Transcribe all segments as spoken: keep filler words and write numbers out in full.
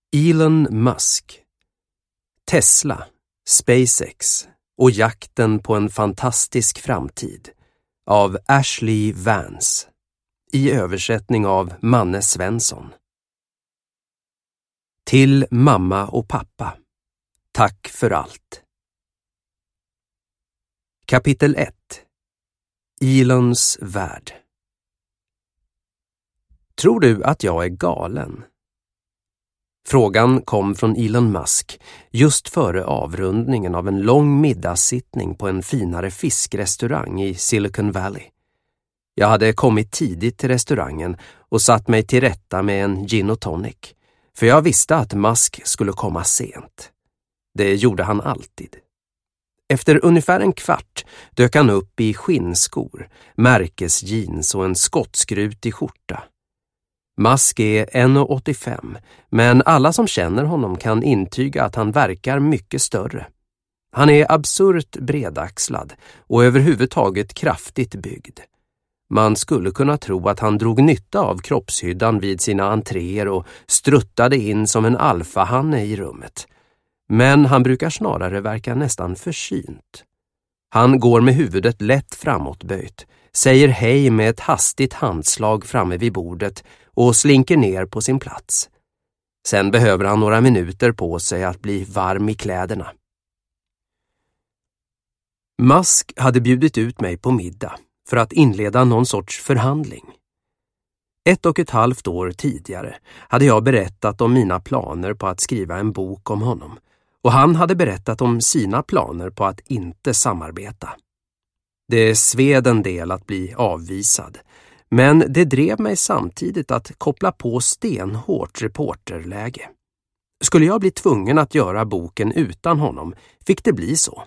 Elon Musk, Tesla, SpaceX och jakten på en fantastisk framtid av Ashley Vance i översättning av Manne Svensson. Till mamma och pappa. Tack för allt. Kapitel ett. Elons värld. Tror du att jag är galen? Frågan kom från Elon Musk just före avrundningen av en lång middagssittning på en finare fiskrestaurang i Silicon Valley. Jag hade kommit tidigt till restaurangen och satt mig till rätta med en gin och tonic, för jag visste att Musk skulle komma sent. Det gjorde han alltid. Efter ungefär en kvart dök han upp i skinnskor, märkesjeans och en skottskrutig skjorta. Musk är en komma åttiofem, men alla som känner honom kan intyga att han verkar mycket större. Han är absurt bredaxlad och överhuvudtaget kraftigt byggd. Man skulle kunna tro att han drog nytta av kroppshyddan vid sina entréer och struttade in som en alfahanne i rummet. Men han brukar snarare verka nästan försynt. Han går med huvudet lätt framåtböjt, säger hej med ett hastigt handslag framme vid bordet och slinker ner på sin plats. Sen behöver han några minuter på sig att bli varm i kläderna. Musk hade bjudit ut mig på middag för att inleda någon sorts förhandling. Ett och ett halvt år tidigare hade jag berättat om mina planer på att skriva en bok om honom, och han hade berättat om sina planer på att inte samarbeta. Det sved en del att bli avvisad, men det drev mig samtidigt att koppla på stenhårt reporterläge. Skulle jag bli tvungen att göra boken utan honom fick det bli så.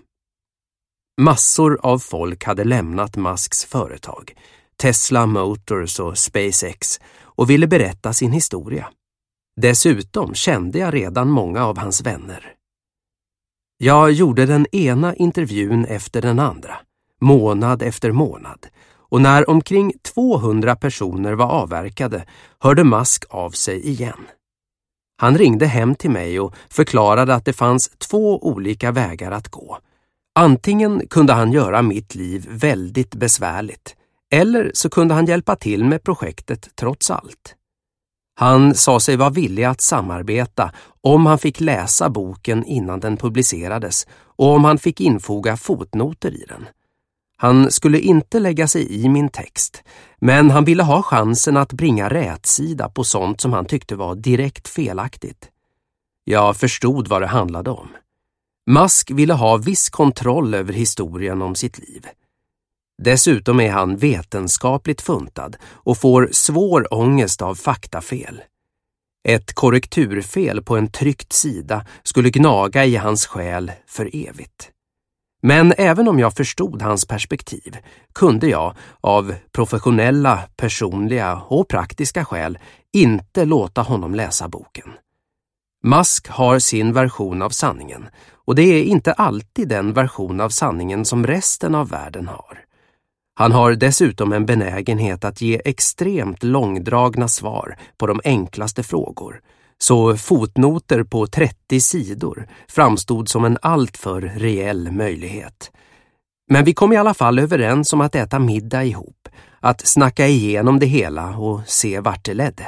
Massor av folk hade lämnat Musks företag, Tesla Motors och SpaceX, och ville berätta sin historia. Dessutom kände jag redan många av hans vänner. Jag gjorde den ena intervjun efter den andra, månad efter månad, och när omkring tvåhundra personer var avverkade hörde Musk av sig igen. Han ringde hem till mig och förklarade att det fanns två olika vägar att gå. Antingen kunde han göra mitt liv väldigt besvärligt, eller så kunde han hjälpa till med projektet trots allt. Han sa sig vara villig att samarbeta om han fick läsa boken innan den publicerades och om han fick infoga fotnoter i den. Han skulle inte lägga sig i min text, men han ville ha chansen att bringa rätsida på sånt som han tyckte var direkt felaktigt. Jag förstod vad det handlade om. Musk ville ha viss kontroll över historien om sitt liv. Dessutom är han vetenskapligt funtad och får svår ångest av faktafel. Ett korrekturfel på en tryckt sida skulle gnaga i hans själ för evigt. Men även om jag förstod hans perspektiv kunde jag, av professionella, personliga och praktiska skäl, inte låta honom läsa boken. Musk har sin version av sanningen, och det är inte alltid den version av sanningen som resten av världen har. Han har dessutom en benägenhet att ge extremt långdragna svar på de enklaste frågor, så fotnoter på trettio sidor framstod som en alltför reell möjlighet. Men vi kom i alla fall överens om att äta middag ihop, att snacka igenom det hela och se vart det ledde.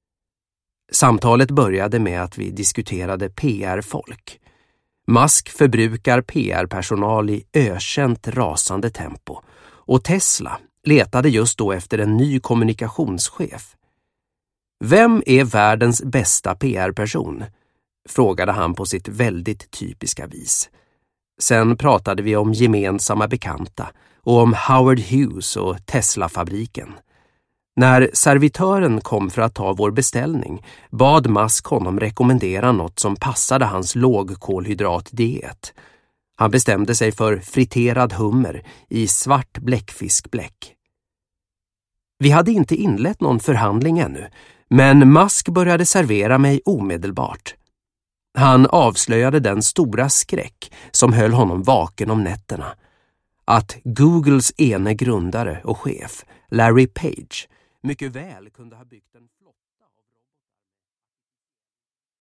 Samtalet började med att vi diskuterade P R-folk. Musk förbrukar P R-personal i ökänt rasande tempo, och Tesla letade just då efter en ny kommunikationschef. Vem är världens bästa P R-person? Frågade han på sitt väldigt typiska vis. Sen pratade vi om gemensamma bekanta och om Howard Hughes och Tesla-fabriken. När servitören kom för att ta vår beställning bad Musk honom rekommendera något som passade hans lågkolhydratdiet. Han bestämde sig för friterad hummer i svart bläckfiskbläck. Vi hade inte inlett någon förhandling ännu, men Musk började servera mig omedelbart. Han avslöjade den stora skräck som höll honom vaken om nätterna. Att Googles ene grundare och chef, Larry Page, mycket väl kunde ha byggt en